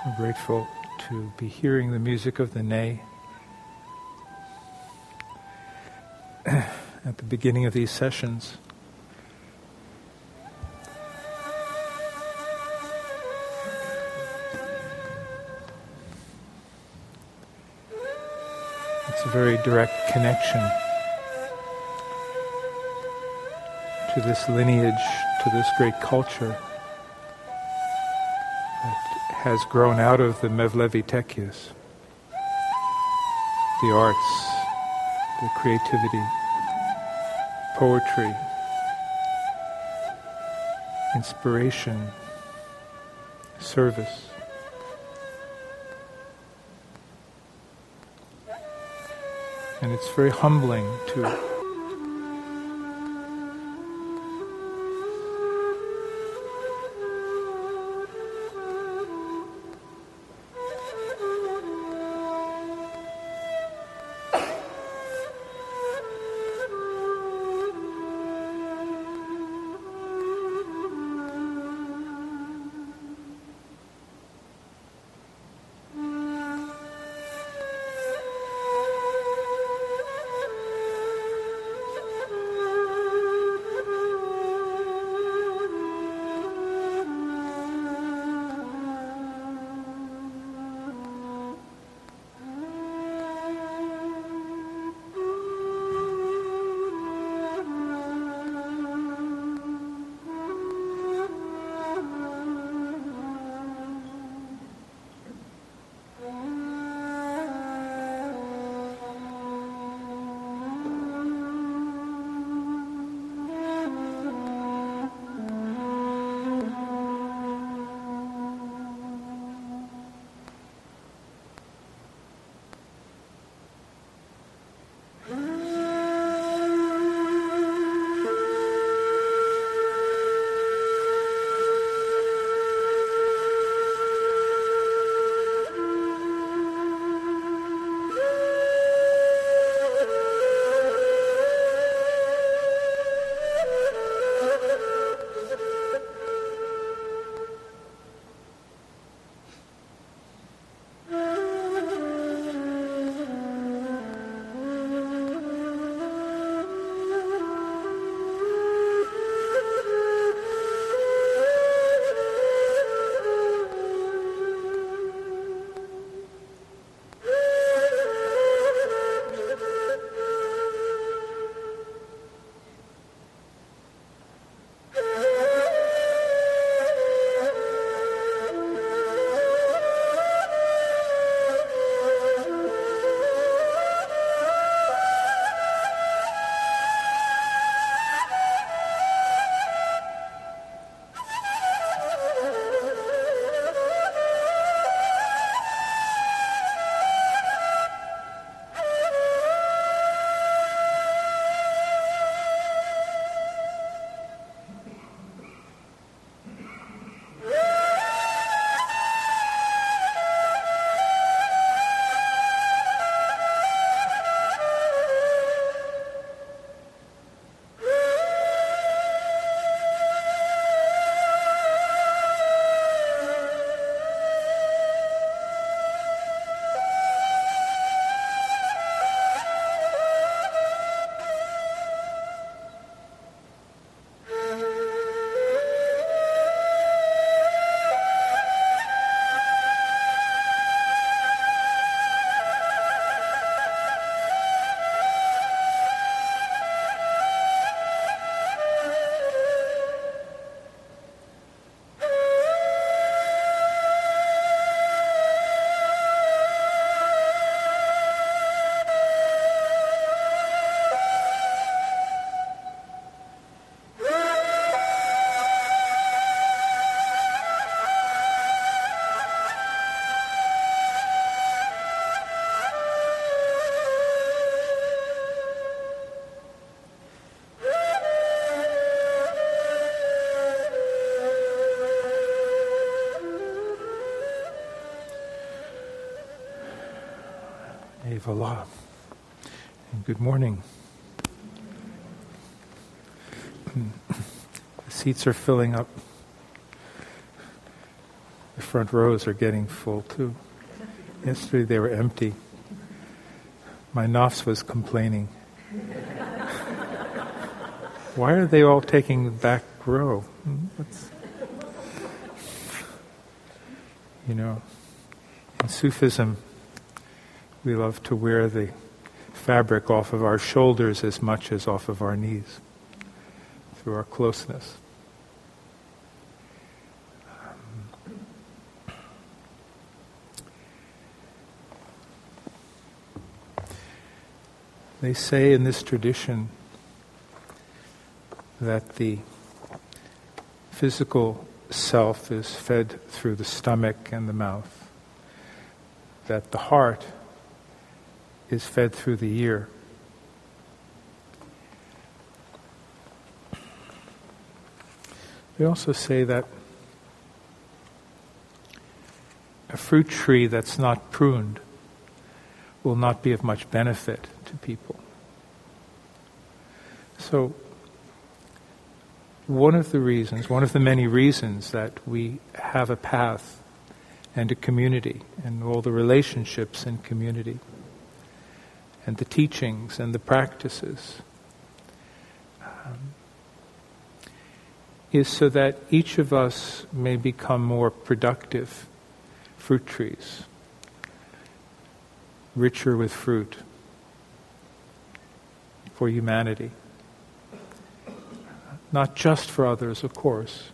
We're grateful to be hearing the music of the Ney at the beginning of these sessions. It's a very direct connection to this lineage, to this great culture that has grown out of the Mevlevi Tekyas, the arts, the creativity, poetry, inspiration, service. And it's very humbling to Voila. And good morning. The seats are filling up. The front rows are getting full too. Yesterday they were empty. My nafs was complaining. Why are they all taking the back row? In Sufism, we love to wear the fabric off of our shoulders as much as off of our knees through our closeness. They say in this tradition that the physical self is fed through the stomach and the mouth, that the heart is fed through the ear. They also say that a fruit tree that's not pruned will not be of much benefit to people. So, one of the many reasons that we have a path and a community and all the relationships in community and the teachings and the practices is so that each of us may become more productive fruit trees, richer with fruit for humanity. Not just for others, of course,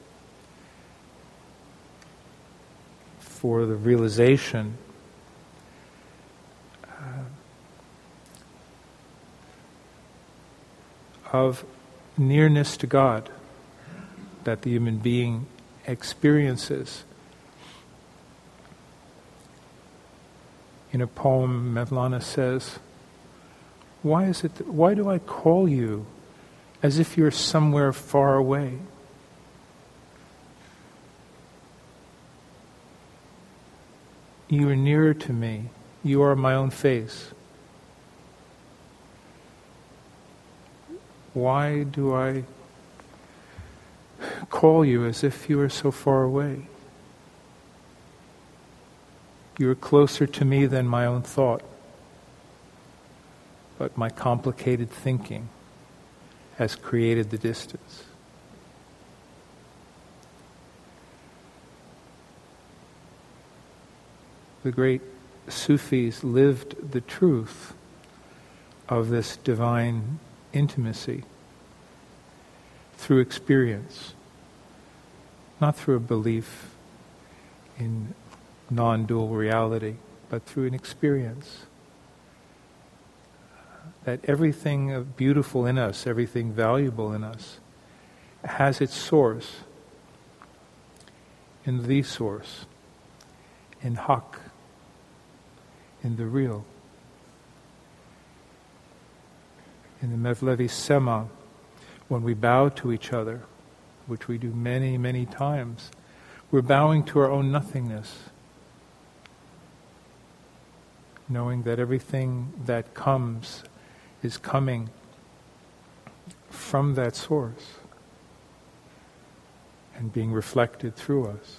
for the realization of nearness to God that the human being experiences. In a poem, Mevlana says, why do I call you as if you're somewhere far away? You are nearer to me. You are my own face. Why do I call you as if you are so far away? You are closer to me than my own thought, but my complicated thinking has created the distance. The great Sufis lived the truth of this divine intimacy through experience, not through a belief in non-dual reality, but through an experience. That everything beautiful in us, everything valuable in us, has its source in the source, in Haq, in the real. In the Mevlevi Sema, when we bow to each other, which we do many, many times, we're bowing to our own nothingness, knowing that everything that comes is coming from that source and being reflected through us.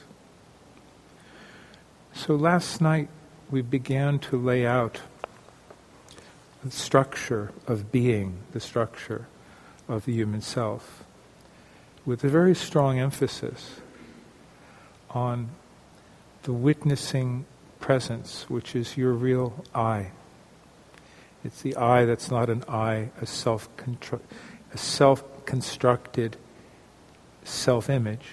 So last night we began to lay out the structure of being, the structure of the human self, with a very strong emphasis on the witnessing presence, which is your real I. It's the I that's not an I, a self-constructed self-image,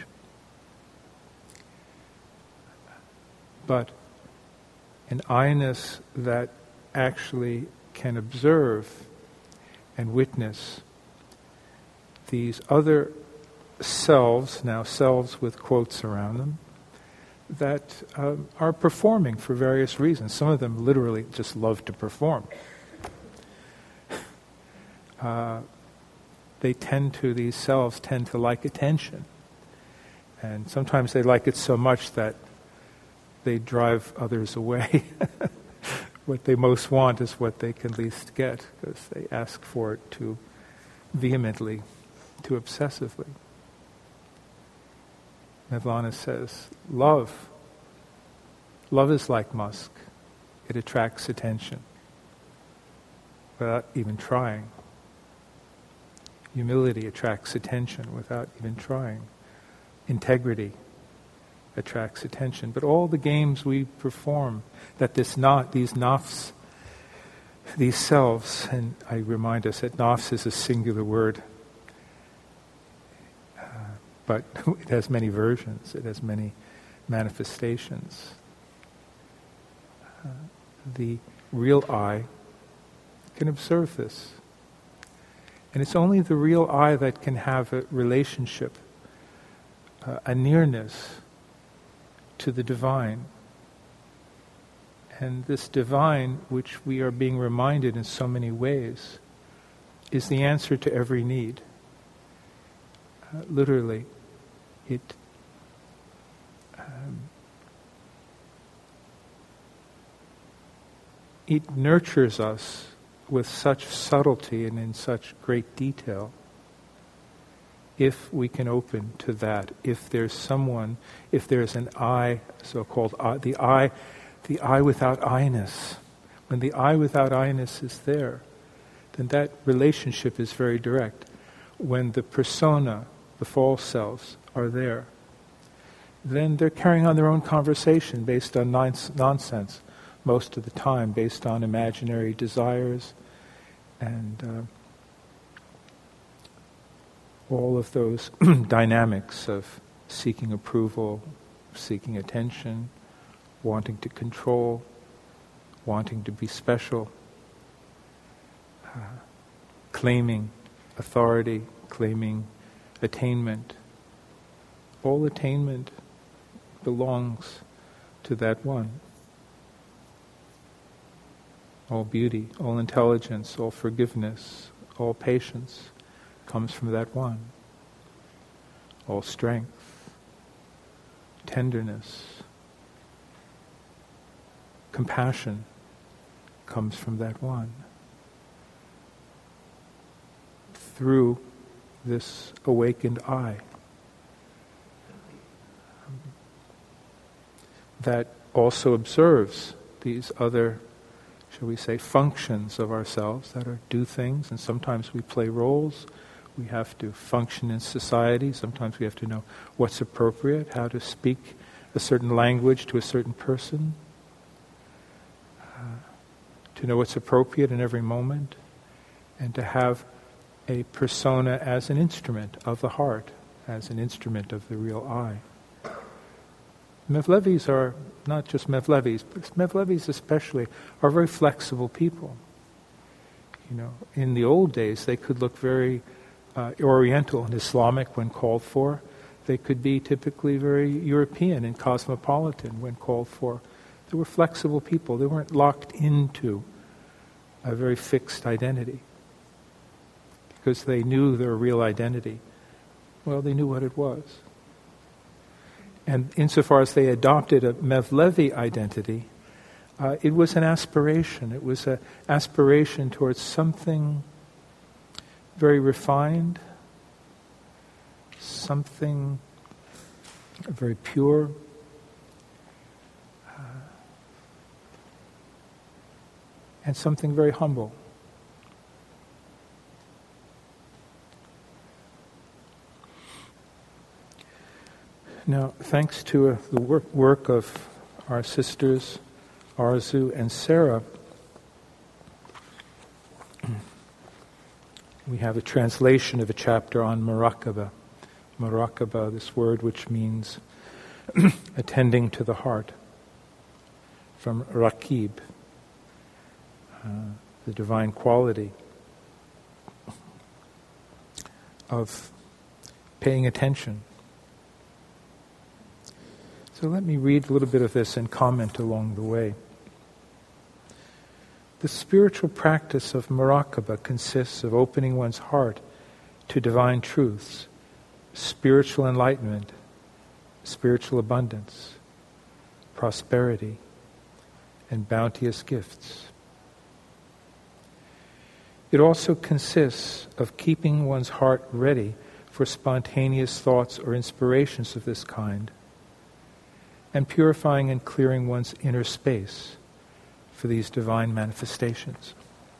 but an I-ness that actually can observe and witness these other selves, now selves with quotes around them, that are performing for various reasons. Some of them literally just love to perform. These selves tend to like attention. And sometimes they like it so much that they drive others away. What they most want is what they can least get, because they ask for it too vehemently, too obsessively. Mevlana says, love Love is like musk. It attracts attention without even trying. Humility attracts attention without even trying. Integrity attracts attention. But all the games we perform, that these nafs, these selves, and I remind us that nafs is a singular word, but it has many versions, it has many manifestations. The real I can observe this. And it's only the real I that can have a relationship, a nearness to the divine. And this divine, which we are being reminded in so many ways, is the answer to every need. Literally, it nurtures us with such subtlety and in such great detail. If we can open to that, if there's an I, so-called I, the I without I-ness, when the I without I-ness is there, then that relationship is very direct. When the persona, the false selves, are there, then they're carrying on their own conversation based on nonsense, most of the time, based on imaginary desires and all of those dynamics of seeking approval, seeking attention, wanting to control, wanting to be special, claiming authority, claiming attainment. All attainment belongs to that one. All beauty, all intelligence, all forgiveness, all patience comes from that one. All strength, tenderness, compassion comes from that one. Through this awakened I that also observes these other, shall we say, functions of ourselves that do things, and sometimes we play roles. We have to function in society. Sometimes we have to know what's appropriate, how to speak a certain language to a certain person, to know what's appropriate in every moment, and to have a persona as an instrument of the heart, as an instrument of the real I. Mevlevis are not just Mevlevis, but Mevlevis especially are very flexible people. You know, in the old days, they could look very Oriental and Islamic when called for. They could be typically very European and cosmopolitan when called for. They were flexible people. They weren't locked into a very fixed identity because they knew their real identity. Well, they knew what it was. And insofar as they adopted a Mevlevi identity, it was an aspiration. It was an aspiration towards something very refined, something very pure, and something very humble. Now, thanks to the work of our sisters, Arzu and Sarah, we have a translation of a chapter on Muraqabah. Muraqabah, this word which means attending to the heart, from Raqib, the divine quality of paying attention. So let me read a little bit of this and comment along the way. The spiritual practice of Muraqabah consists of opening one's heart to divine truths, spiritual enlightenment, spiritual abundance, prosperity, and bounteous gifts. It also consists of keeping one's heart ready for spontaneous thoughts or inspirations of this kind, and purifying and clearing one's inner space for these divine manifestations.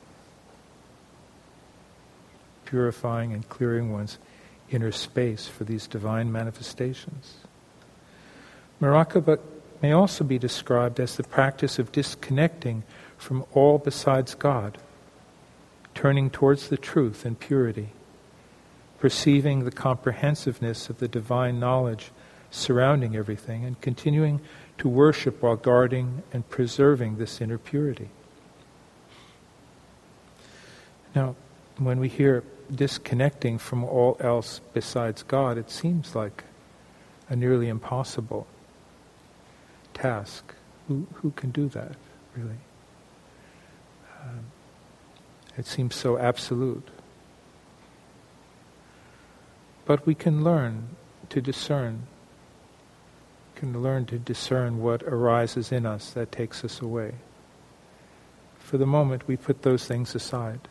Purifying and clearing one's inner space for these divine manifestations. Murākabha may also be described as the practice of disconnecting from all besides God, turning towards the truth and purity, perceiving the comprehensiveness of the divine knowledge surrounding everything, and continuing to worship while guarding and preserving this inner purity. Now, when we hear disconnecting from all else besides God, it seems like a nearly impossible task. Who can do that, really? It seems so absolute. But we can learn to discern. Can learn to discern what arises in us that takes us away. For the moment, we put those things aside.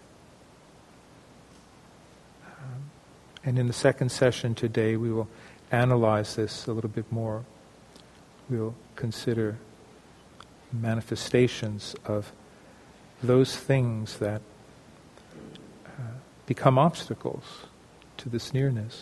And in the second session today, we will analyze this a little bit more. We'll consider manifestations of those things that become obstacles to this nearness.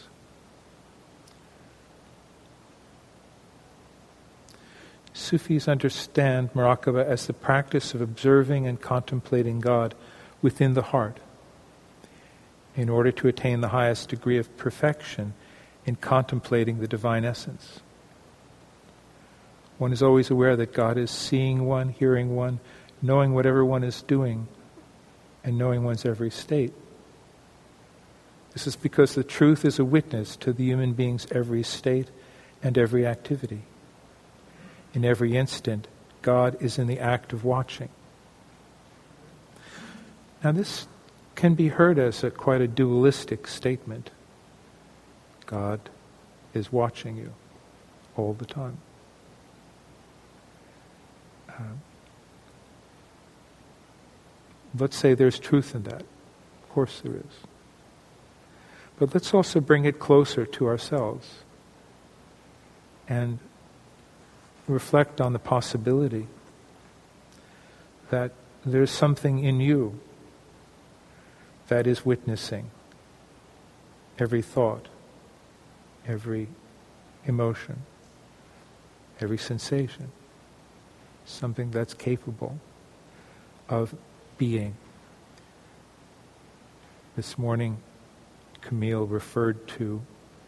Sufis understand murākabha as the practice of observing and contemplating God within the heart in order to attain the highest degree of perfection in contemplating the divine essence. One is always aware that God is seeing one, hearing one, knowing whatever one is doing, and knowing one's every state. This is because the truth is a witness to the human being's every state and every activity. In every instant, God is in the act of watching. Now this can be heard as quite a dualistic statement. God is watching you all the time. Let's say there's truth in that. Of course there is. But let's also bring it closer to ourselves and reflect on the possibility that there's something in you that is witnessing every thought, every emotion, every sensation. Something that's capable of being. This morning, Camille referred to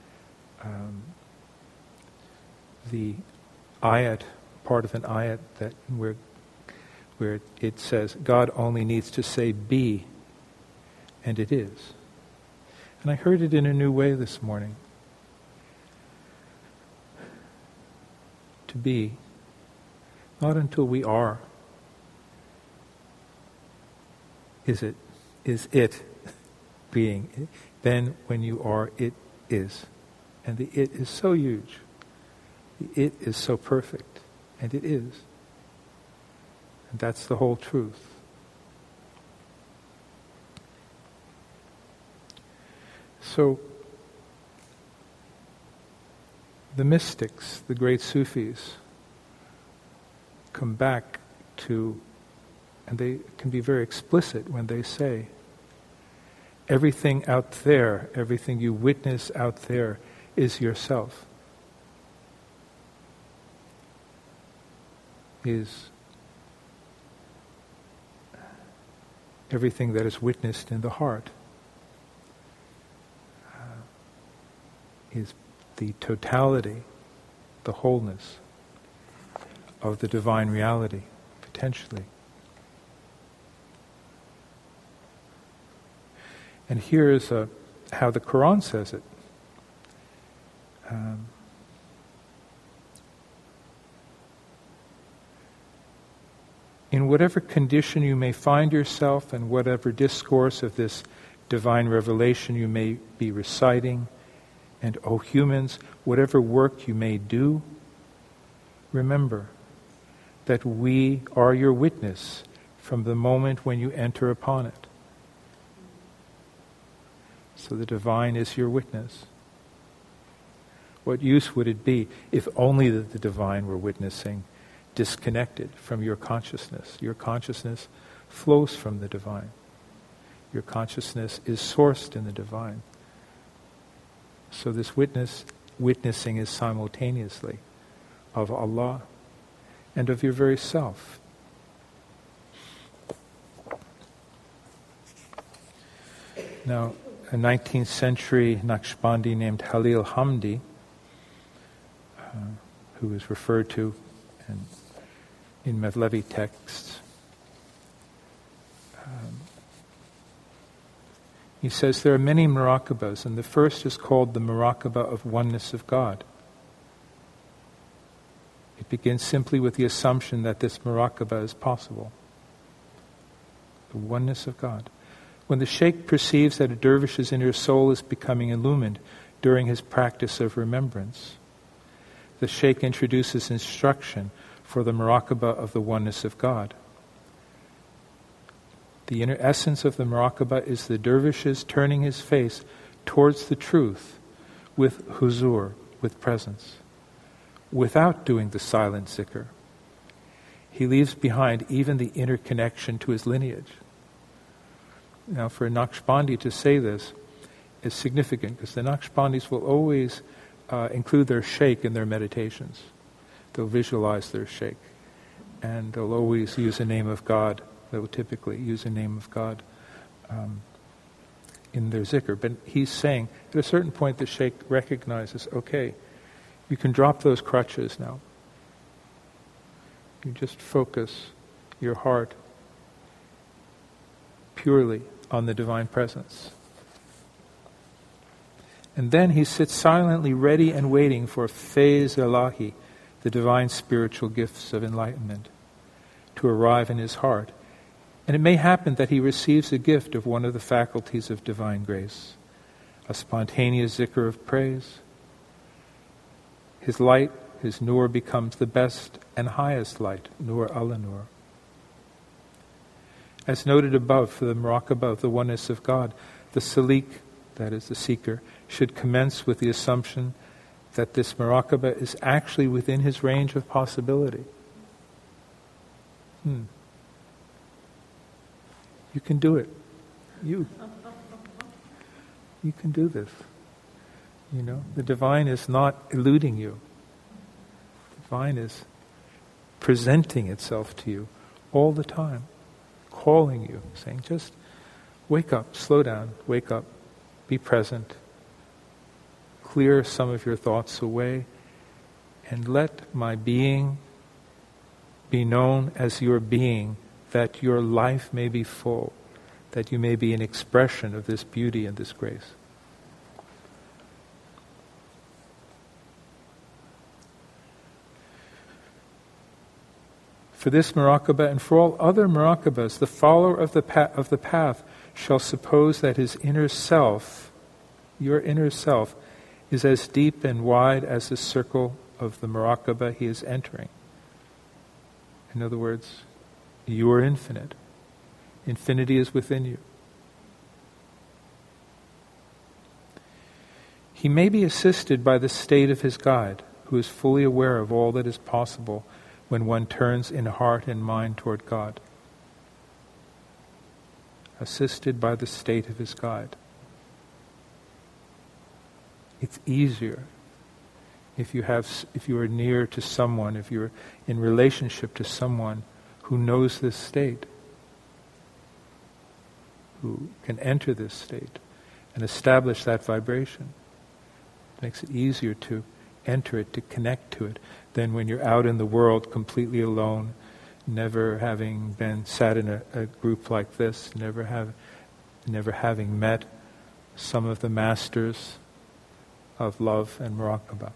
the ayat, part of an ayat that where it says, God only needs to say be, and it is. And I heard it in a new way this morning. To be, not until we are, is it being. Then when you are, it is. And the it is so huge. The it is so perfect. And it is. And that's the whole truth. So, the mystics, the great Sufis, come back to, and they can be very explicit when they say, everything out there, everything you witness out there is yourself. Is everything that is witnessed in the heart. Is the totality, the wholeness of the divine reality, potentially. And here is how the Quran says it. In whatever condition you may find yourself and whatever discourse of this divine revelation you may be reciting, and, O humans, whatever work you may do, remember that we are your witness from the moment when you enter upon it. So the divine is your witness. What use would it be if only the divine were witnessing, disconnected from your consciousness? Your consciousness flows from the divine. Your consciousness is sourced in the divine. So this witnessing is simultaneously of Allah and of your very self. Now, a 19th century Naqshbandi named Halil Hamdi, who is referred to in Mevlevi texts, he says there are many muraqabahs, and the first is called the muraqabah of oneness of God. It begins simply with the assumption that this muraqabah is possible. The oneness of God. When the sheikh perceives that a dervish's inner soul is becoming illumined during his practice of remembrance, the sheikh introduces instruction for the muraqabah of the oneness of God. The inner essence of the muraqabah is the dervish's turning his face towards the truth with huzur, with presence, without doing the silent zikr. He leaves behind even the inner connection to his lineage. Now, for a Naqshbandi to say this is significant, because the Naqshbandis will always include their sheikh in their meditations. They'll visualize their sheikh, and they'll always use the name of God. They will typically use the name of God in their zikr. But he's saying, at a certain point, the sheikh recognizes, okay, you can drop those crutches now. You just focus your heart purely on the divine presence. And then he sits silently ready and waiting for Faiz Ilahi, the divine spiritual gifts of enlightenment, to arrive in his heart. And it may happen that he receives a gift of one of the faculties of divine grace, a spontaneous zikr of praise. His light, his nur, becomes the best and highest light, nur ala nur. As noted above, for the muraqabah of the oneness of God, the salik, that is the seeker, should commence with the assumption that this muraqabah is actually within his range of possibility. You can do it. You can do this. You know, the divine is not eluding you. The divine is presenting itself to you all the time, calling you, saying, just wake up, slow down, wake up, be present, clear some of your thoughts away, and let my being be known as your being, that your life may be full, that you may be an expression of this beauty and this grace. For this muraqabah and for all other muraqabahs, the follower of the path shall suppose that his inner self, your inner self, is as deep and wide as the circle of the muraqabah he is entering. In other words, you are infinite. Infinity is within you. He may be assisted by the state of his guide, who is fully aware of all that is possible when one turns in heart and mind toward God. Assisted by the state of his guide. It's easier if you are near to someone, if you're in relationship to someone who knows this state, who can enter this state and establish that vibration. It makes it easier to enter it, to connect to it, than when you're out in the world completely alone, never having been sat in a group like this, never having met some of the masters of love and muraqabah.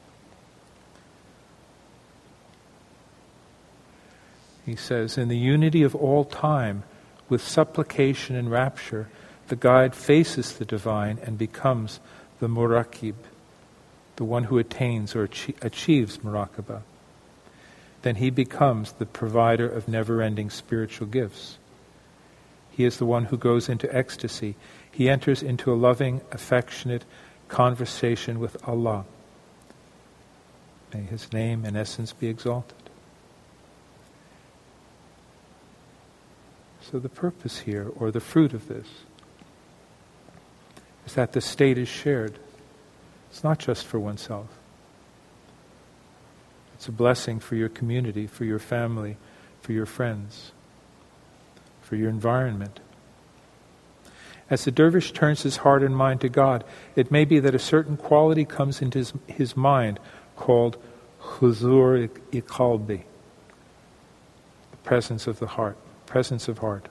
He says, in the unity of all time, with supplication and rapture, the guide faces the divine and becomes the muraqib, the one who attains or achieves muraqabah. Then he becomes the provider of never-ending spiritual gifts. He is the one who goes into ecstasy. He enters into a loving, affectionate conversation with Allah. May his name and essence be exalted. So the purpose here, or the fruit of this, is that the state is shared. It's not just for oneself. It's a blessing for your community, for your family, for your friends, for your environment. As the dervish turns his heart and mind to God, it may be that a certain quality comes into his mind called huzur-i qalbi, the presence of the heart, presence of heart.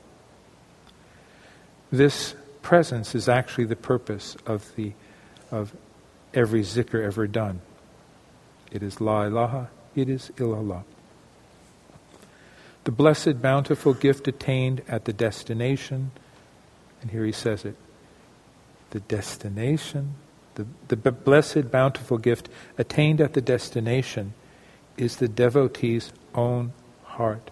This presence is actually the purpose of every zikr ever done. It is la ilaha, it is illallah. The blessed bountiful gift attained at the destination, and here he says it, the destination, the blessed bountiful gift attained at the destination is the devotee's own heart.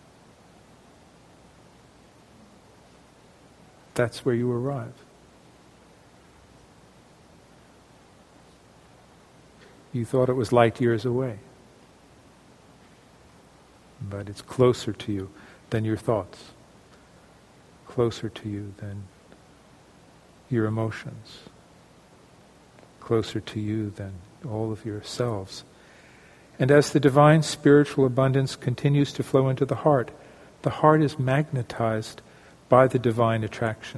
That's where you arrive. You thought it was light years away, but it's closer to you than your thoughts, closer to you than your emotions, closer to you than all of yourselves. And as the divine spiritual abundance continues to flow into the heart is magnetized by the divine attraction.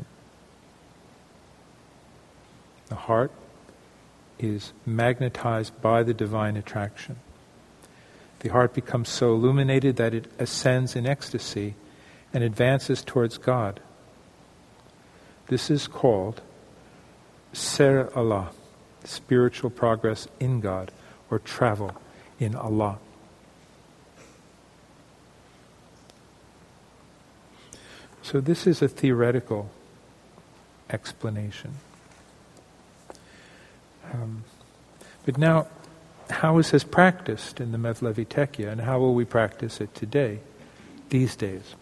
The heart is magnetized by the divine attraction. The heart becomes so illuminated that it ascends in ecstasy and advances towards God. This is called Ser Allah, spiritual progress in God, or travel in Allah. So this is a theoretical explanation. But now, how is this practiced in the Mevlevi Tekya, and how will we practice it today, these days?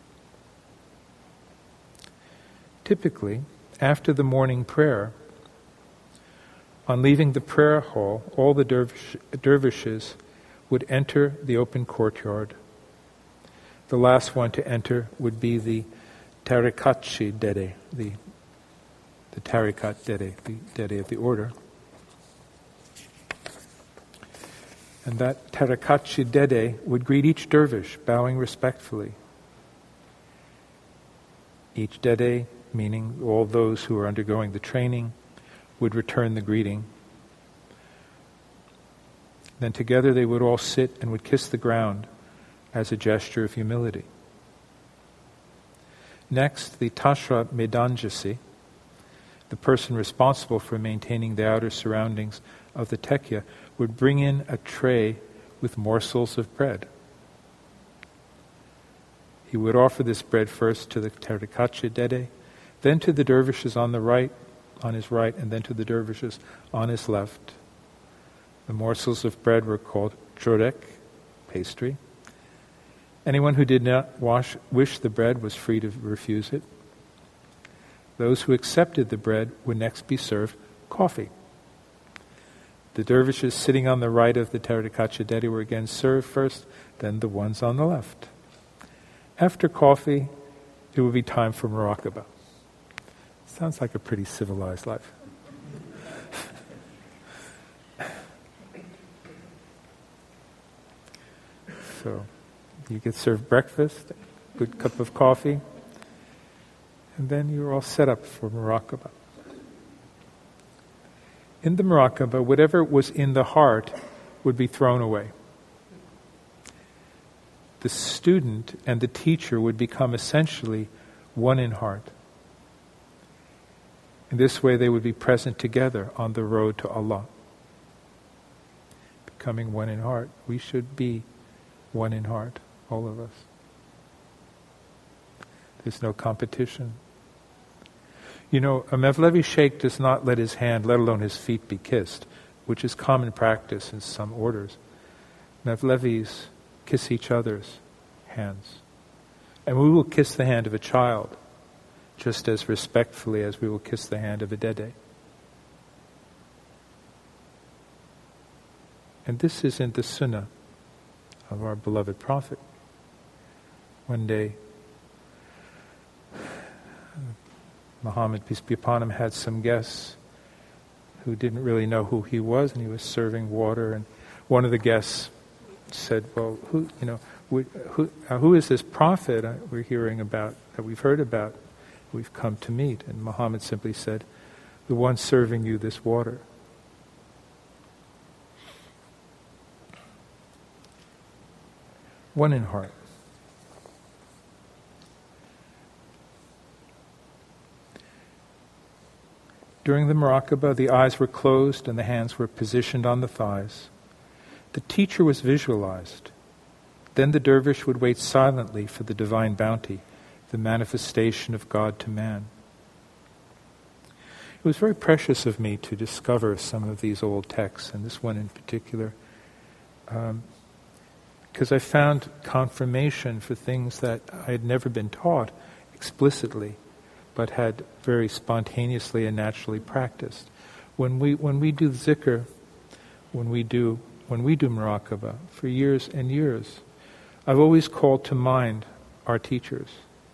Typically, after the morning prayer, on leaving the prayer hall, all the dervishes would enter the open courtyard. The last one to enter would be the Tarikatchi Dede, the Tarikat Dede, the Dede of the order. And that Tarikatchi Dede would greet each dervish, bowing respectfully. Each Dede, meaning all those who are undergoing the training, would return the greeting. Then together they would all sit and would kiss the ground as a gesture of humility. Next, the Tashra Medanjasi, the person responsible for maintaining the outer surroundings of the Tekya, would bring in a tray with morsels of bread. He would offer this bread first to the Tarikatchi Dede, then to the dervishes on his right, and then to the dervishes on his left. The morsels of bread were called chorek, pastry. Anyone who did not wish the bread was free to refuse it. Those who accepted the bread would next be served coffee. The dervishes sitting on the right of the Tarikatchi Dede were again served first, then the ones on the left. After coffee, it would be time for muraqabah. Sounds like a pretty civilized life. So, you get served breakfast, a good cup of coffee, and then you're all set up for muraqabah. In the muraqabah, whatever was in the heart would be thrown away. The student and the teacher would become essentially one in heart. In this way, they would be present together on the road to Allah. Becoming one in heart. We should be one in heart, all of us. There's no competition. You know, a Mevlevi Sheikh does not let his hand, let alone his feet, be kissed, which is common practice in some orders. Mevlevis kiss each other's hands. And we will kiss the hand of a child just as respectfully as we will kiss the hand of a Dede. And this is in the Sunnah of our beloved Prophet. One day, Muhammad, peace be upon him, had some guests who didn't really know who he was, and he was serving water. And one of the guests said, "Well, who is this prophet we're hearing about, that we've heard about, we've come to meet?" And Muhammad simply said, "The one serving you this water." One in heart. During the Muraqabah, the eyes were closed and the hands were positioned on the thighs. The teacher was visualized. Then the dervish would wait silently for the divine bounty, the manifestation of God to man. It was very precious of me to discover some of these old texts, and this one in particular, because I found confirmation for things that I had never been taught explicitly, but had very spontaneously and naturally practiced. When we do zikr, when we do muraqabah for years and years, I've always called to mind our teachers.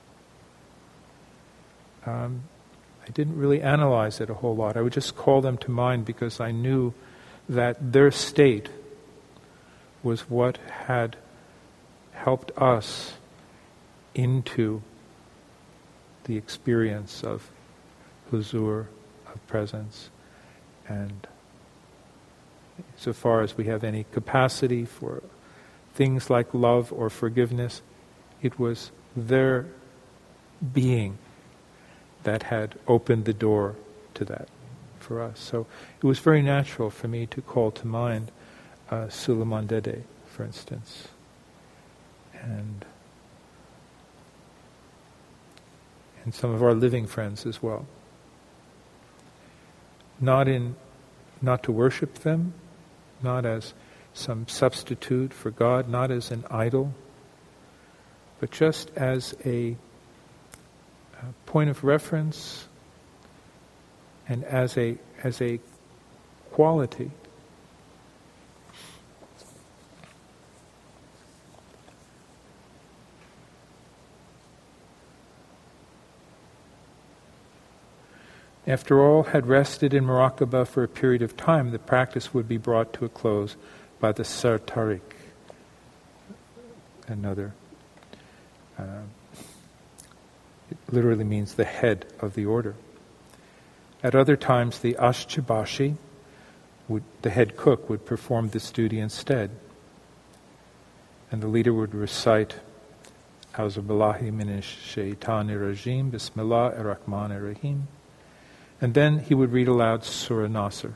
I didn't really analyze it a whole lot. I would just call them to mind because I knew that their state was what had helped us into the experience of huzur, of presence, and so far as we have any capacity for things like love or forgiveness, it was their being that had opened the door to that for us. So it was very natural for me to call to mind Suleiman Dede, for instance, and some of our living friends as well. Not to worship them, not as some substitute for God, not as an idol, but just as a point of reference and as a quality. After all had rested in Muraqabah for a period of time, the practice would be brought to a close by the Sartarik, another. It literally means the head of the order. At other times, the Ashchabashi, the head cook, would perform this duty instead. And the leader would recite, A'udhu billahi minash shaitanir rajim, Bismillahir Rahmanir Rahim. And then he would read aloud Surah Nasr.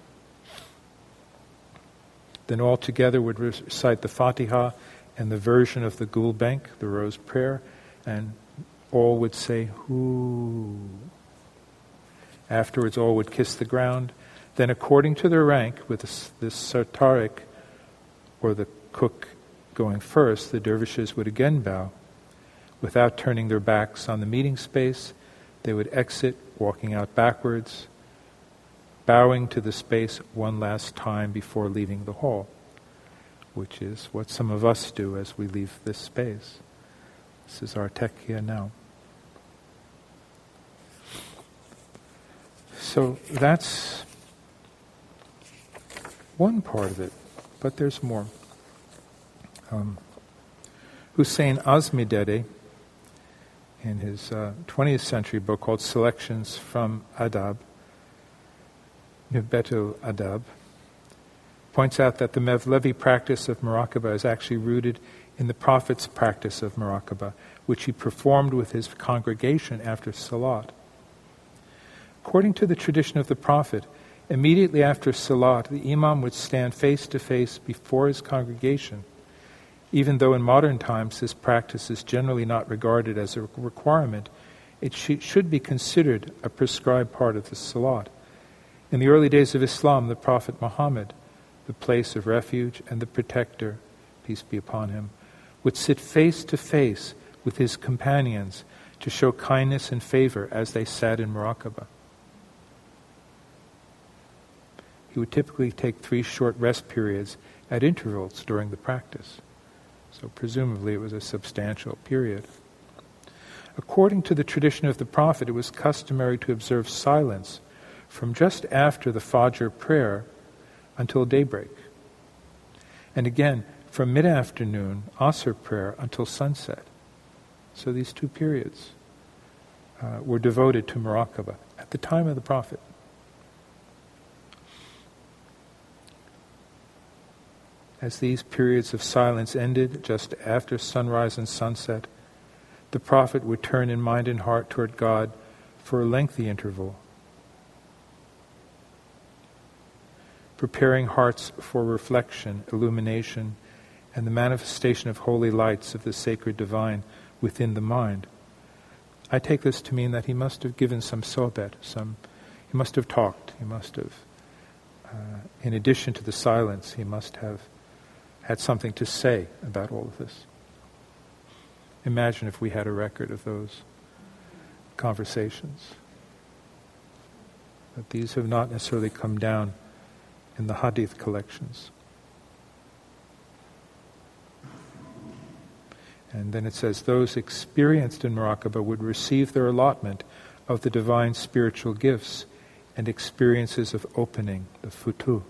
Then all together would recite the Fatiha and the version of the Gul Bank, the Rose Prayer, and all would say, Hoo. Afterwards, all would kiss the ground. Then, according to their rank, with this Sartarik, or the cook going first, the dervishes would again bow. Without turning their backs on the meeting space, they would exit, walking out backwards, bowing to the space one last time before leaving the hall, which is what some of us do as we leave this space. This is our tekiya now. So that's one part of it, but there's more. Hussein Azmi Dede, in his 20th century book called Selections from Adab, Nubbetul Adab, points out that the Mevlevi practice of Muraqabah is actually rooted in the Prophet's practice of Muraqabah, which he performed with his congregation after Salat. According to the tradition of the Prophet, immediately after Salat, the Imam would stand face to face before his congregation. Even though in modern times this practice is generally not regarded as a requirement, it should be considered a prescribed part of the Salat. In the early days of Islam, the Prophet Muhammad, the place of refuge and the protector, peace be upon him, would sit face to face with his companions to show kindness and favor as they sat in Muraqabah. he would typically take 3 short rest periods at intervals during the practice. So presumably it was a substantial period. According to the tradition of the Prophet, it was customary to observe silence from just after the Fajr prayer until daybreak. And again, from mid-afternoon, Asr prayer, until sunset. So these 2 periods were devoted to muraqabah at the time of the Prophet. As these periods of silence ended just after sunrise and sunset, the Prophet would turn in mind and heart toward God for a lengthy interval, preparing hearts for reflection, illumination, and the manifestation of holy lights of the sacred divine within the mind. I take this to mean that he must have given some sohbet, he must have talked, he must have, in addition to the silence, he must have had something to say about all of this. Imagine if we had a record of those conversations. But these have not necessarily come down in the hadith collections. And then it says, those experienced in muraqabah would receive their allotment of the divine spiritual gifts and experiences of opening, the futuh.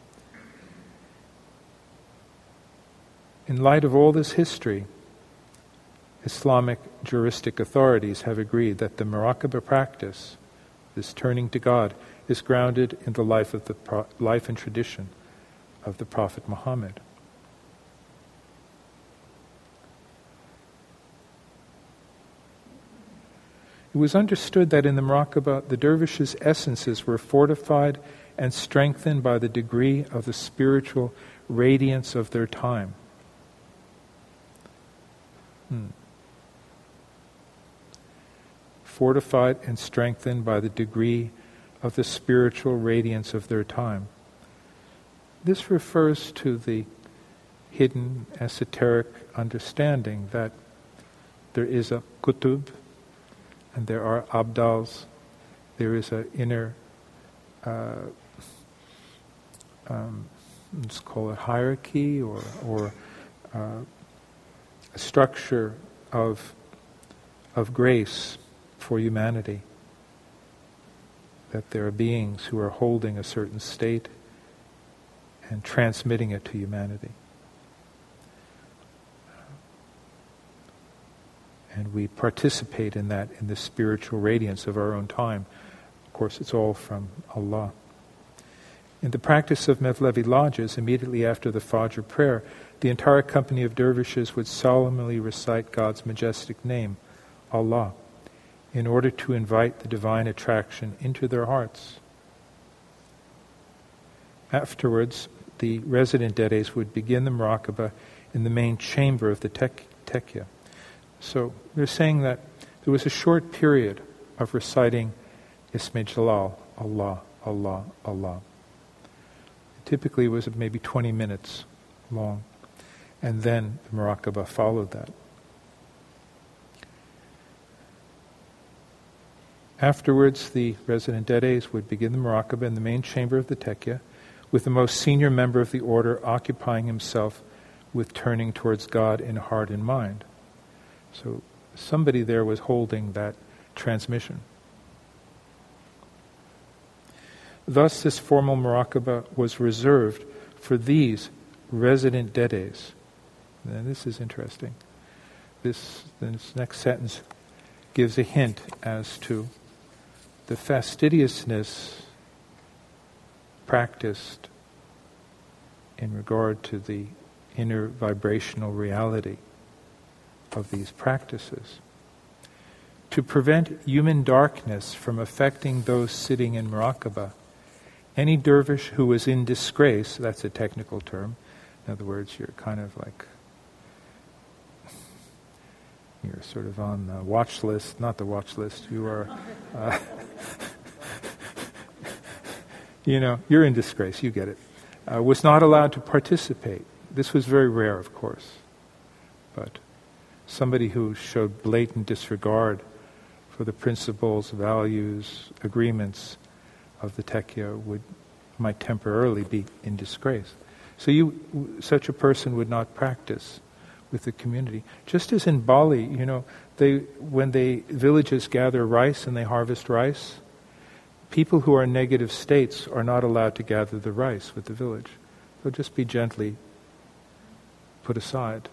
In light of all this history, Islamic juristic authorities have agreed that the muraqabah practice, this turning to God, is grounded in the life and tradition of the Prophet Muhammad. It was understood that in the muraqabah, the dervishes' essences were fortified and strengthened by the degree of the spiritual radiance of their time. Fortified and strengthened by the degree of the spiritual radiance of their time. This refers to the hidden esoteric understanding that there is a kutub and there are abdals, there is an inner, let's call it hierarchy or a structure of grace for humanity. That there are beings who are holding a certain state and transmitting it to humanity. And we participate in that, in the spiritual radiance of our own time. Of course, it's all from Allah. In the practice of Mevlevi lodges, immediately after the Fajr prayer, the entire company of dervishes would solemnly recite God's majestic name, Allah, in order to invite the divine attraction into their hearts. Afterwards, the resident Dedes would begin the muraqabah in the main chamber of the tekia. So they're saying that there was a short period of reciting Isme Jalal, Allah, Allah, Allah. Typically it was maybe 20 minutes long. And then the muraqabah followed that. Afterwards, the resident Dedes would begin the muraqabah in the main chamber of the tekia, with the most senior member of the order occupying himself with turning towards God in heart and mind. So somebody there was holding that transmission. Thus, this formal muraqabah was reserved for these resident Dedes. Now, this is interesting. This next sentence gives a hint as to the fastidiousness practiced in regard to the inner vibrational reality of these practices. To prevent human darkness from affecting those sitting in muraqabah, any dervish who was in disgrace, that's a technical term, in other words, you're kind of like, you're sort of on the watch list, not the watch list, you are, you're in disgrace, you get it, was not allowed to participate. This was very rare, of course, but somebody who showed blatant disregard for the principles, values, agreements of the tekia would might temporarily be in disgrace. So such a person would not practice with the community. Just as in Bali, when villages gather rice and they harvest rice, people who are in negative states are not allowed to gather the rice with the village. They'll just be gently put aside.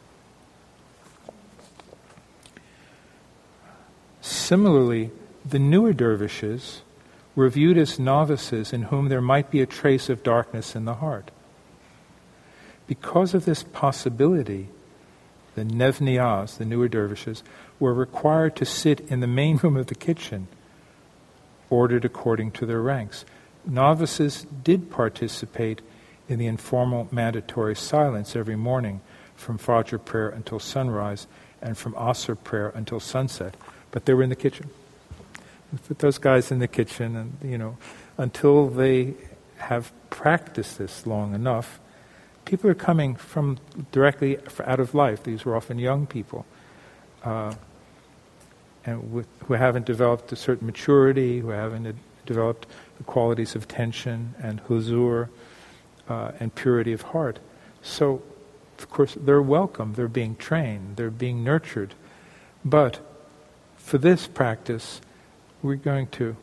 Similarly, the newer dervishes were viewed as novices in whom there might be a trace of darkness in the heart. Because of this possibility, the Nevniyas, the newer dervishes, were required to sit in the main room of the kitchen, ordered according to their ranks. Novices did participate in the informal mandatory silence every morning from Fajr prayer until sunrise and from Asr prayer until sunset, but they were in the kitchen. We put those guys in the kitchen and, until they have practiced this long enough, people are coming from directly out of life. These were often young people, and who haven't developed a certain maturity, who haven't developed the qualities of tension and huzur and purity of heart. So, of course, they're welcome. They're being trained. They're being nurtured. But for this practice, we're going to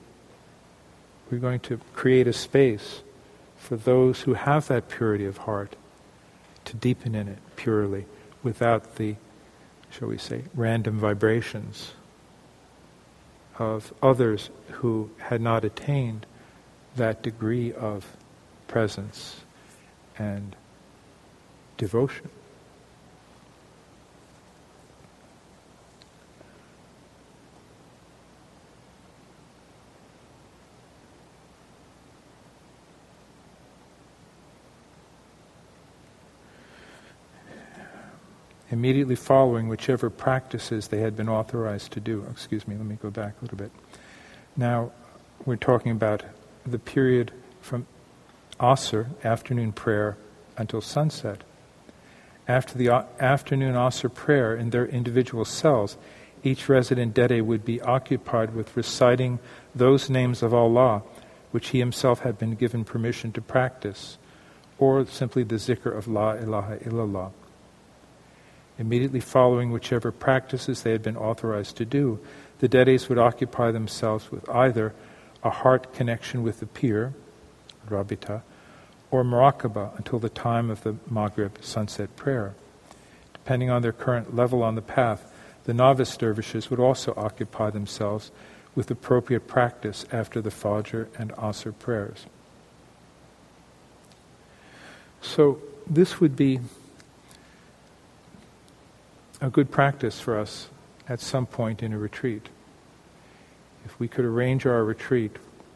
create a space for those who have that purity of heart to deepen in it purely without the, shall we say, random vibrations of others who had not attained that degree of presence and devotion. Immediately following whichever practices they had been authorized to do. Excuse me, let me go back a little bit. Now, we're talking about the period from Asr, afternoon prayer, until sunset. After the afternoon Asr prayer in their individual cells, each resident Dede would be occupied with reciting those names of Allah which he himself had been given permission to practice, or simply the zikr of La ilaha illallah. Immediately following whichever practices they had been authorized to do, the Dedes would occupy themselves with either a heart connection with the Pir, Rabita, or Muraqabah until the time of the Maghrib sunset prayer. Depending on their current level on the path, the novice dervishes would also occupy themselves with appropriate practice after the Fajr and Asr prayers. So this would be a good practice for us at some point in a retreat. If we could arrange our retreat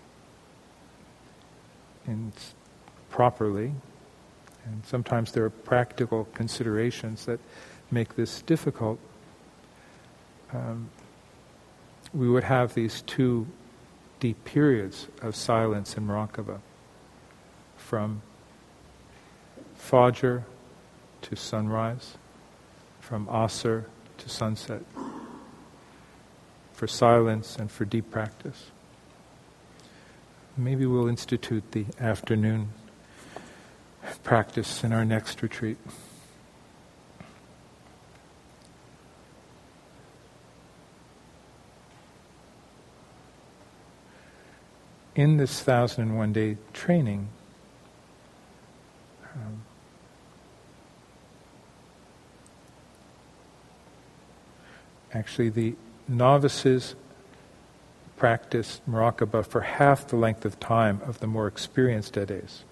properly, and sometimes there are practical considerations that make this difficult, we would have these 2 deep periods of silence and muraqabah, from Fajr to sunrise, from Asr to sunset, for silence and for deep practice. Maybe we'll institute the afternoon practice in our next retreat. In this 1001 day training, actually, the novices practice muraqabah for half the length of time of the more experienced Dedes.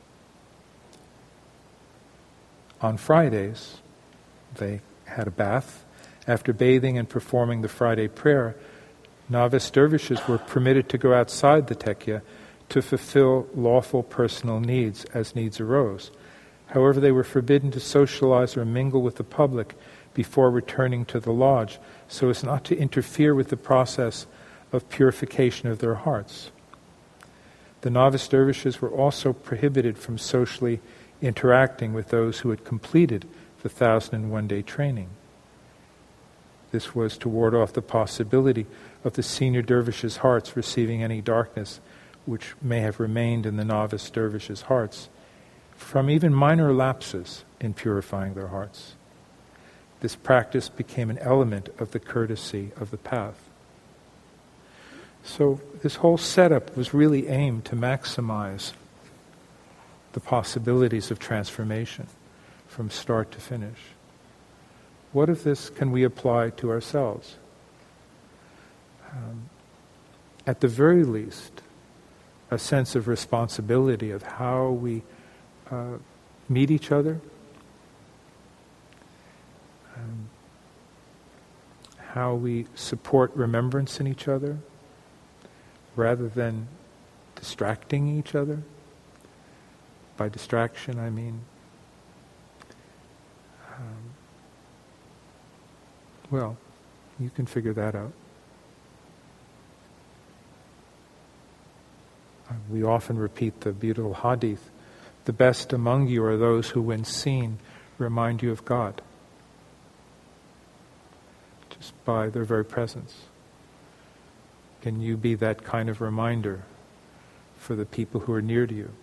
On Fridays, they had a bath. After bathing and performing the Friday prayer, novice dervishes were permitted to go outside the tekya to fulfill lawful personal needs as needs arose. However, they were forbidden to socialize or mingle with the public before returning to the lodge, so as not to interfere with the process of purification of their hearts. The novice dervishes were also prohibited from socially interacting with those who had completed the 1001 day training. This was to ward off the possibility of the senior dervishes' hearts receiving any darkness which may have remained in the novice dervishes' hearts from even minor lapses in purifying their hearts. This practice became an element of the courtesy of the path. So this whole setup was really aimed to maximize the possibilities of transformation from start to finish. What of this can we apply to ourselves? At the very least, a sense of responsibility of how we meet each other, how we support remembrance in each other, rather than distracting each other. By distraction, I mean, well, you can figure that out. We often repeat the beautiful hadith, the best among you are those who, when seen, remind you of God. Just by their very presence. Can you be that kind of reminder for the people who are near to you?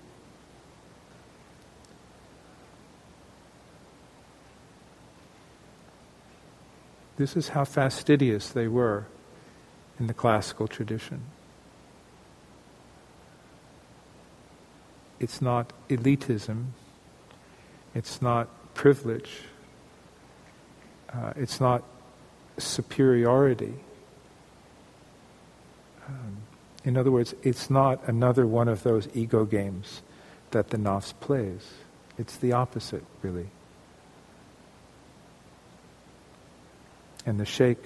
This is how fastidious they were in the classical tradition. It's not elitism, it's not privilege, it's not superiority. In other words, it's not another one of those ego games that the nafs plays. It's the opposite, really. And the sheikh,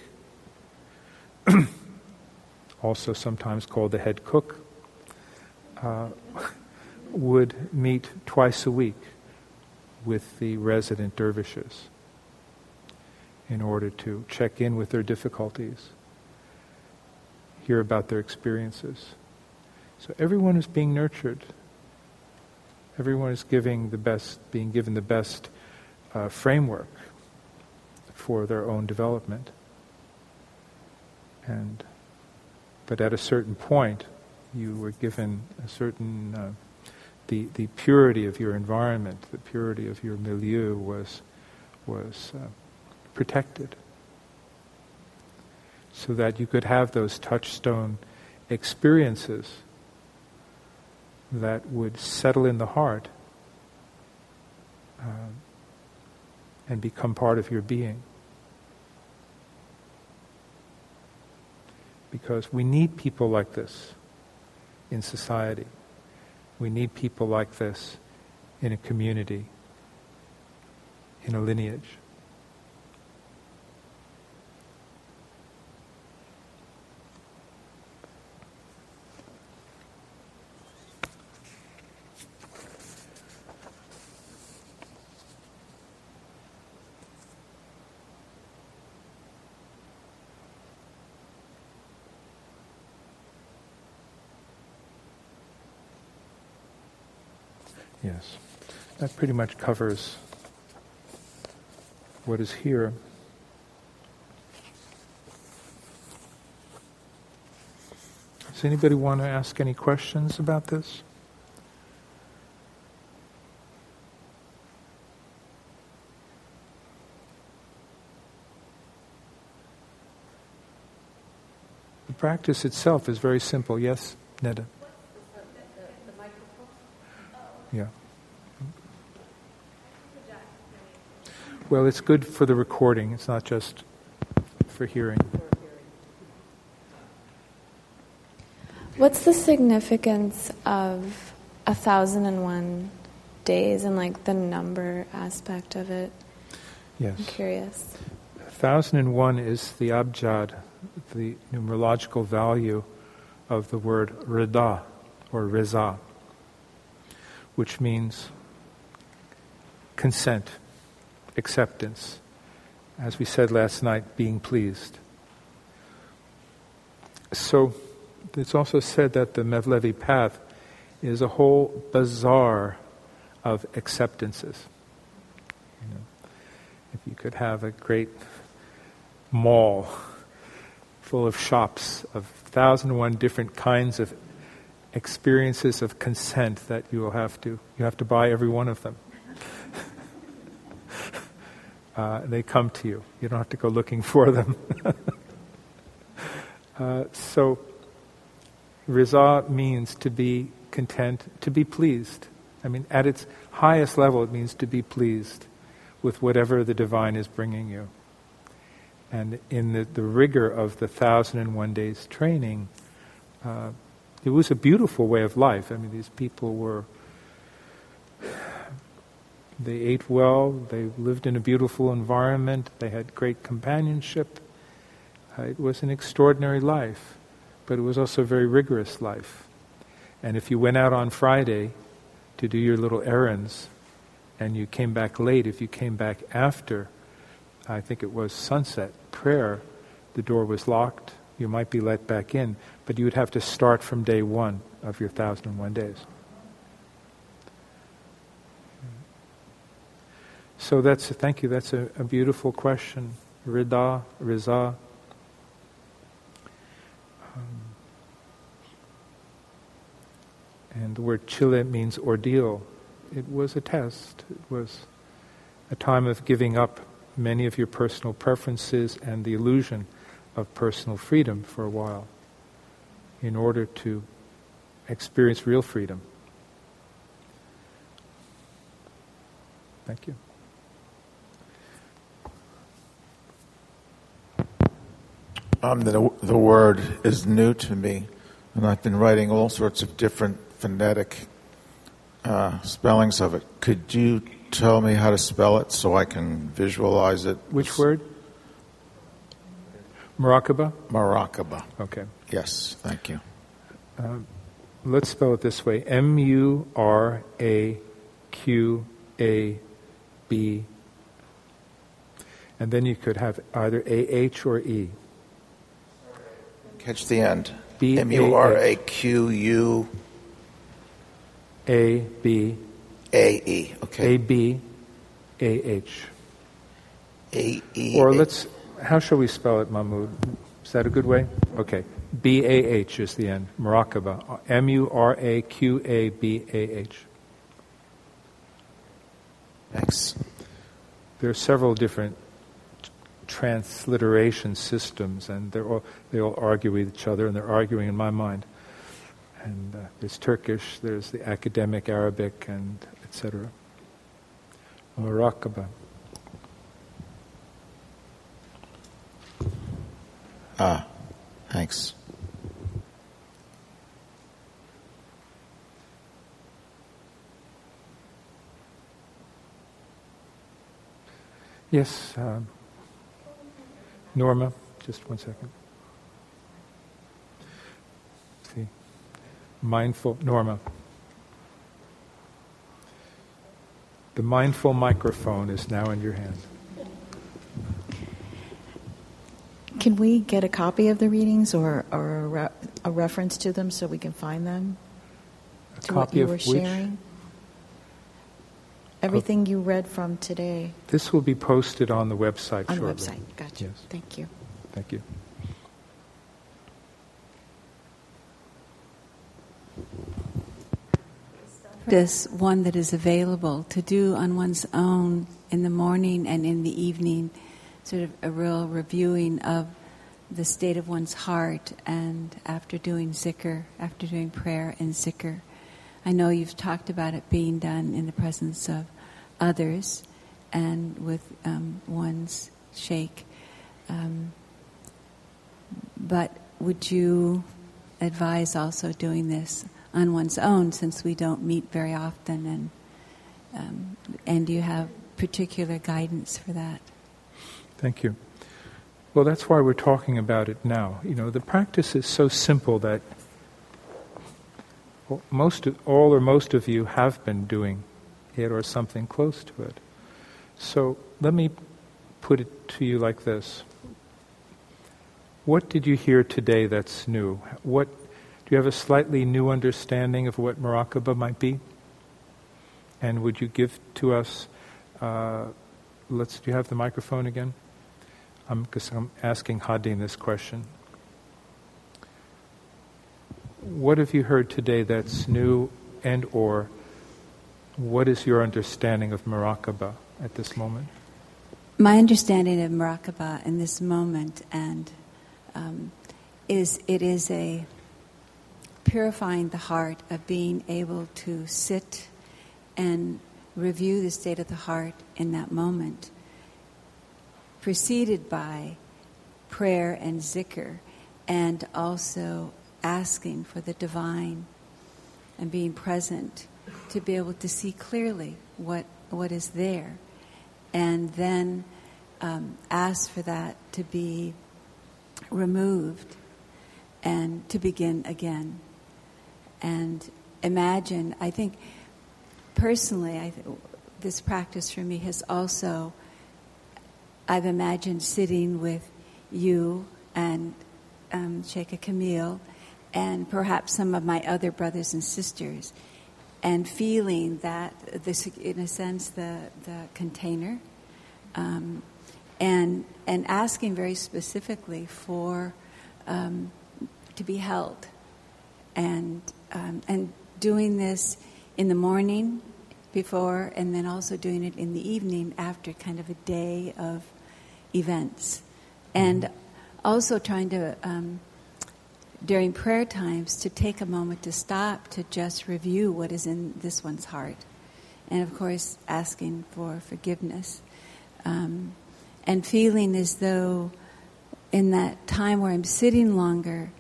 also sometimes called the head cook, would meet twice a week with the resident dervishes in order to check in with their difficulties, hear about their experiences. So everyone is being nurtured. Everyone is being given the best framework for their own development. But at a certain point, you were given a certain the purity of your environment, the purity of your milieu was protected, so that you could have those touchstone experiences that would settle in the heart and become part of your being. Because we need people like this in society. We need people like this in a community, in a lineage. Yes, that pretty much covers what is here. Does anybody want to ask any questions about this? The practice itself is very simple. Yes, Neda? Yeah. Well, it's good for the recording. It's not just for hearing. What's the significance of 1,001 days and like the number aspect of it? Yes. I'm curious. 1,001 is the abjad, the numerological value of the word rida or reza, which means consent, acceptance. As we said last night, being pleased. So it's also said that the Mevlevi path is a whole bazaar of acceptances. You know, if you could have a great mall full of shops of 1,001 different kinds of experiences of consent that you have to buy every one of them. They come to you. You don't have to go looking for them. So, Riza means to be content, to be pleased. I mean, at its highest level, it means to be pleased with whatever the divine is bringing you. And in the rigor of the 1001 days training, it was a beautiful way of life. I mean, these people they ate well, they lived in a beautiful environment, they had great companionship. It was an extraordinary life, but it was also a very rigorous life. And if you went out on Friday to do your little errands and you came back late, if you came back after, I think it was sunset prayer, the door was locked, you might be let back in, but you would have to start from day one of your 1001 days. So thank you, that's a beautiful question. Riza. And the word chile means ordeal. It was a test. It was a time of giving up many of your personal preferences and the illusion of personal freedom for a while in order to experience real freedom. Thank you. The word is new to me, and I've been writing all sorts of different phonetic spellings of it. Could you tell me how to spell it so I can visualize it? Which word? Muraqaba? Muraqaba. Okay. Yes, thank you. Let's spell it this way. M-U-R-A-Q-A-B. And then you could have either A-H or E. Catch the end. B-A-H. M-U-R-A-Q-U... A-B. A-E, okay. A-B-A-H. A-E. Or how shall we spell it, Mahmood? Is that a good way? Okay. B-A-H is the end. Muraqaba. M-U-R-A-Q-A-B-A-H. Thanks. There are several different transliteration systems, and they all argue with each other, and they're arguing in my mind. And there's Turkish, there's the academic Arabic, and etc. Muraqaba. Thanks. Yes, Norma, just 1 second. See, mindful, Norma. The mindful microphone is now in your hand. Can we get a copy of the readings or a reference to them so we can find them? A to copy what you of were which? sharing? Everything you read from today. This will be posted on the website On shortly. the website, gotcha. Yes. Thank you. Thank you. This one that is available to do on one's own in the morning and in the evening, sort of a real reviewing of the state of one's heart, and after doing zikr, after doing prayer and zikr. I know you've talked about it being done in the presence of others and with one's sheikh. But would you advise also doing this on one's own, since we don't meet very often, and do you have particular guidance for that? Thank you. Well, that's why we're talking about it now. You know, the practice is so simple that most of you have been doing it or something close to it. So let me put it to you like this. What did you hear today that's new? Do you have a slightly new understanding of what Muraqaba might be? And would you give to us, do you have the microphone again? Because I'm asking Hadim this question. what have you heard today that's new, and or what is your understanding of Muraqabah at this moment? My understanding of Muraqabah in this moment is a purifying the heart of being able to sit and review the state of the heart in that moment, preceded by prayer and zikr, and also asking for the divine and being present to be able to see clearly what is there, and then ask for that to be removed and to begin again. And imagine, I think, personally, this practice for me has also, I've imagined sitting with you and Sheikha Camille and perhaps some of my other brothers and sisters, and feeling that this, in a sense, the container, and asking very specifically for to be held, and doing this in the morning before, and then also doing it in the evening after kind of a day of events, and also trying to during prayer times to take a moment to stop to just review what is in this one's heart, and of course asking for forgiveness, and feeling as though in that time where I'm sitting longer,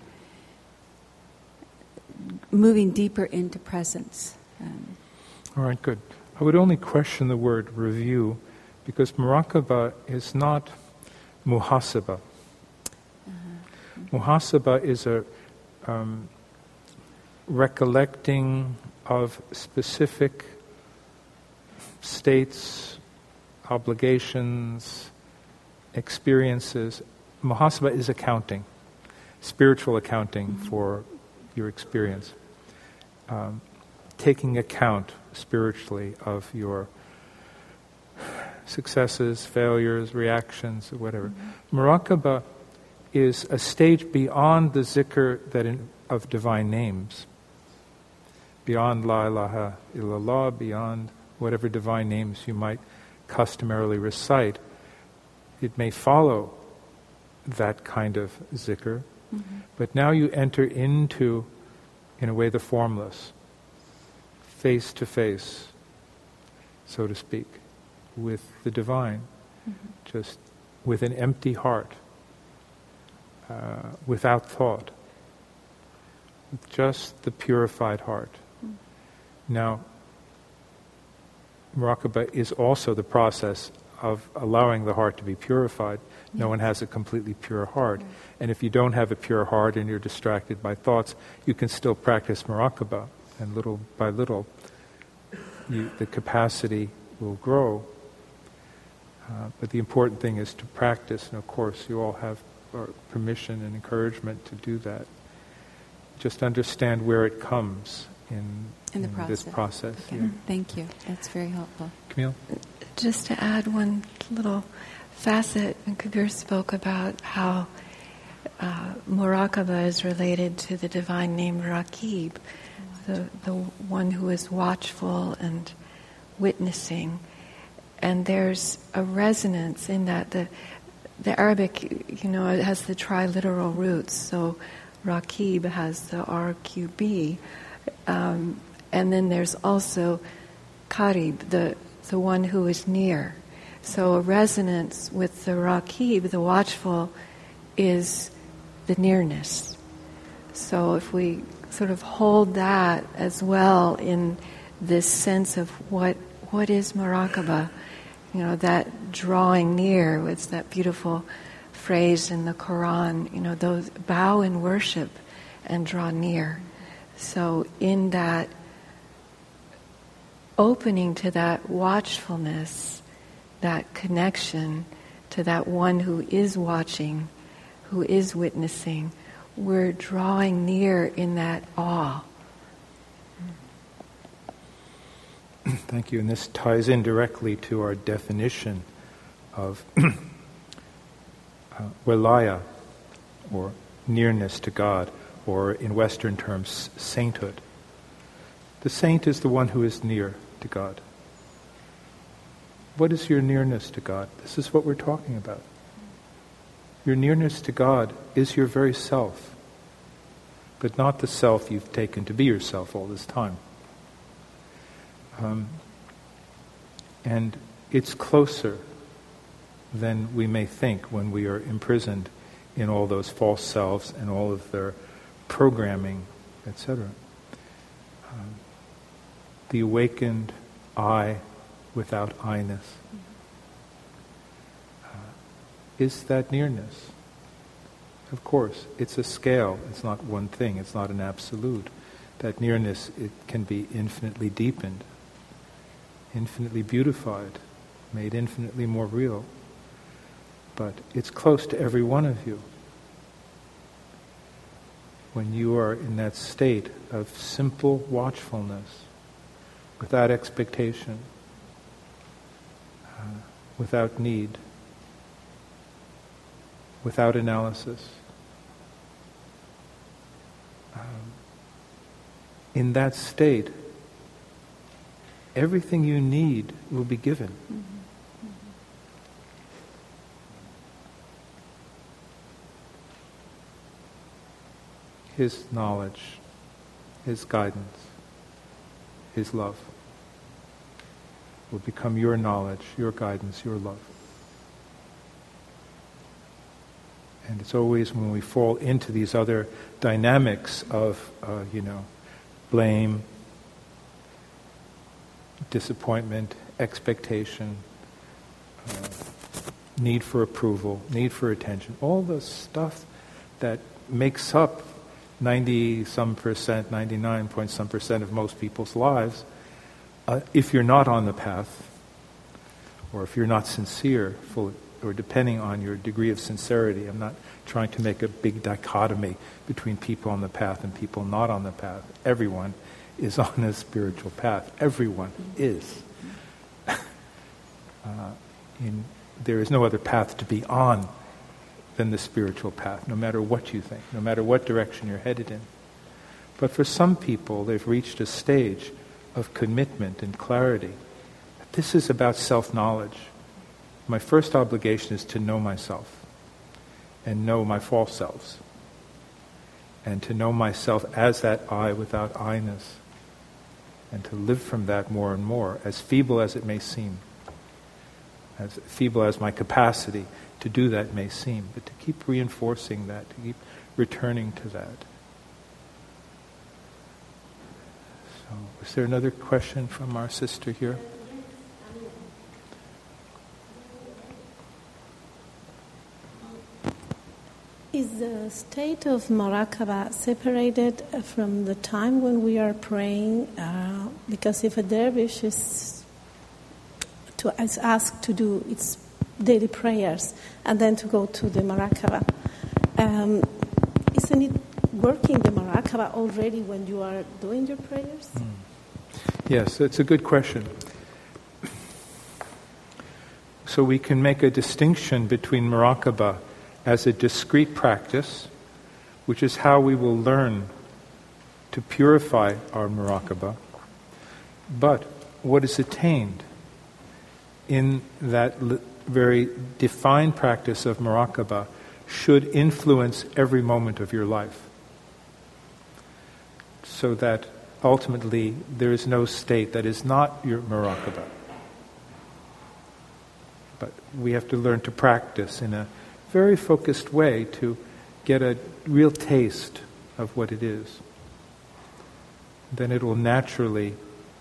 moving deeper into presence. All right, good. I would only question the word review because Muraqabah is not muhasabah. Muhasabah is a recollecting of specific states, obligations, experiences. Muhasabah is accounting, spiritual accounting for your experience. Taking account spiritually of your successes, failures, reactions, whatever. Muraqabah is a stage beyond the zikr of divine names, beyond La ilaha illallah, beyond whatever divine names you might customarily recite. It may follow that kind of zikr, but now you enter into, in a way, the formless, face to face, so to speak, with the divine, just with an empty heart, without thought, with just the purified heart. Now, Muraqabah is also the process of allowing the heart to be purified. No one has a completely pure heart. And if you don't have a pure heart and you're distracted by thoughts, you can still practice Muraqabah. And little by little, the capacity will grow. But the important thing is to practice. And of course, you all have our permission and encouragement to do that. Just understand where it comes in the process. This process. Okay. Yeah. Thank you. That's very helpful. Camille? Just to add one little facet, and Kabir spoke about how Muraqabah is related to the divine name Raqib, the one who is watchful and witnessing. And there's a resonance in that. The Arabic, it has the triliteral roots. So Raqib has the RQB. And then there's also Qarib, the one who is near. So a resonance with the Raqib, the watchful, is the nearness. So if we sort of hold that as well in this sense of what is Muraqabah, that drawing near, it's that beautiful phrase in the Quran, those bow in worship and draw near. So in that opening to that watchfulness, that connection to that one who is watching, who is witnessing, we're drawing near in that awe. Thank you. And this ties in directly to our definition of wilaya, or nearness to God, or in Western terms, sainthood. The saint is the one who is near to God. What is your nearness to God? This is what we're talking about. Your nearness to God is your very self, but not the self you've taken to be yourself all this time. And it's closer than we may think when we are imprisoned in all those false selves and all of their programming, etc. The awakened I without I-ness is that nearness. Of course, it's a scale. It's not one thing. It's not an absolute. That nearness, it can be infinitely deepened, infinitely beautified, made infinitely more real. But it's close to every one of you. When you are in that state of simple watchfulness, without expectation, without need, without analysis. In that state, everything you need will be given. His knowledge, His guidance, His love will become your knowledge, your guidance, your love. And it's always when we fall into these other dynamics of, blame, disappointment, expectation, need for approval, need for attention, all the stuff that makes up 90-some percent, 99-point-some percent of most people's lives, if you're not on the path, or if you're not sincere, or depending on your degree of sincerity. I'm not trying to make a big dichotomy between people on the path and people not on the path. Everyone is on a spiritual path. Everyone is. There is no other path to be on than the spiritual path, no matter what you think, no matter what direction you're headed in. But for some people, they've reached a stage of commitment and clarity. This is about self-knowledge. My first obligation is to know myself and know my false selves, and to know myself as that I without I-ness, and to live from that more and more, as feeble as it may seem, as feeble as my capacity to do that may seem, but to keep reinforcing that, to keep returning to that. So, is there another question from our sister here? Is the state of Muraqabah separated from the time when we are praying? Because if a dervish is asked to do its daily prayers and then to go to the Muraqabah, isn't it working the Muraqabah already when you are doing your prayers? Yes, it's a good question. So we can make a distinction between Muraqabah as a discrete practice, which is how we will learn to purify our Muraqabah. But what is attained in that very defined practice of Muraqabah should influence every moment of your life, so that ultimately there is no state that is not your Muraqabah. But we have to learn to practice in a very focused way to get a real taste of what it is. Then it will naturally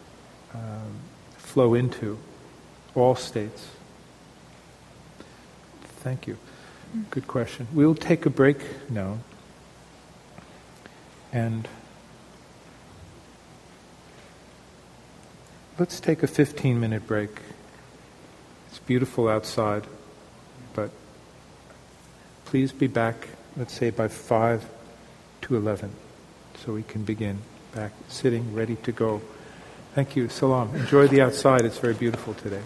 flow into all states. Thank you. Good question. We'll take a break now. And let's take a 15-minute break. It's beautiful outside, but please be back, let's say, by 5 to 11, so we can begin back sitting, ready to go. Thank you. Salam. Enjoy the outside. It's very beautiful today.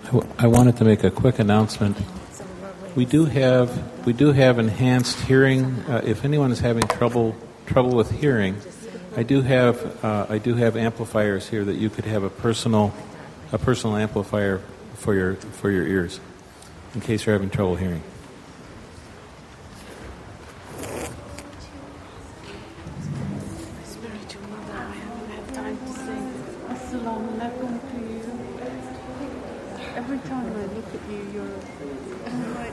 I wanted to make a quick announcement. We do have enhanced hearing. If anyone is having trouble with hearing, I do have amplifiers here that you could have a personal amplifier for your ears, in case you're having trouble hearing. Every time I look at you, you're like,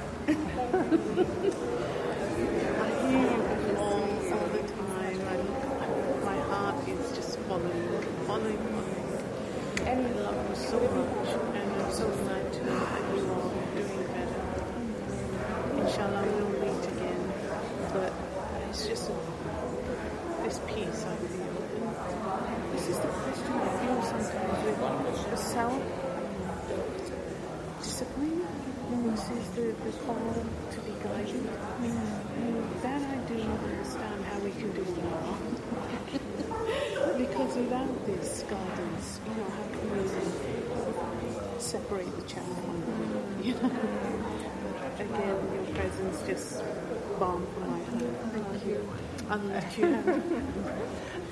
I hear you all the time. My heart is just following. And I love you so much, and I'm so glad to know that you are doing better. Inshallah, we'll meet again. But it's just this peace I feel. And this is the question I feel sometimes with the self. Discipline, this is the call to be guided. That I do not understand how we can do now. Because without this guidance, how can we separate the chaff from the wheat? Again, your presence just balm for my heart. Thank you. I'll let you have